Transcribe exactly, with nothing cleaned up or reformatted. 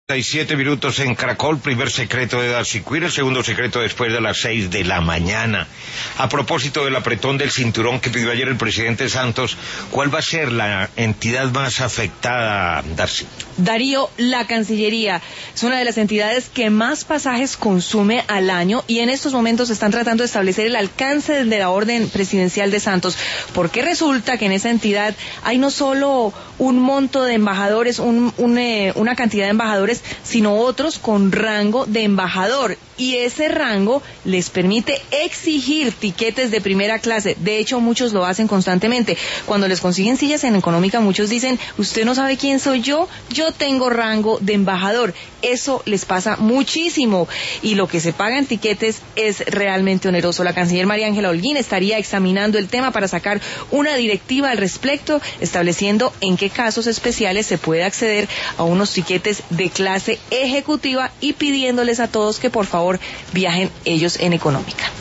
Siete minutos en Caracol, primer secreto de Darcy Queer, el segundo secreto después de las seis de la mañana. A propósito del apretón del cinturón que pidió ayer el presidente Santos, ¿cuál va a ser la entidad más afectada, Darcy? Darío, la Cancillería es una de las entidades que más pasajes consume al año y en estos momentos están tratando de establecer el alcance de la orden presidencial de Santos, porque resulta que en esa entidad hay no solo un monto de embajadores, un, un, eh, una cantidad de embajadores, sino otros con rango de embajador, y ese rango les permite exigir tiquetes de primera clase. De hecho, muchos lo hacen constantemente. Cuando les consiguen sillas en económica, muchos dicen: usted no sabe quién soy yo, yo tengo rango de embajador. Eso les pasa muchísimo, y lo que se paga en tiquetes es realmente oneroso. La canciller María Ángela Holguín estaría examinando el tema para sacar una directiva al respecto, estableciendo en qué casos especiales se puede acceder a unos tiquetes de clase ejecutiva y pidiéndoles a todos que por favor viajen ellos en económica.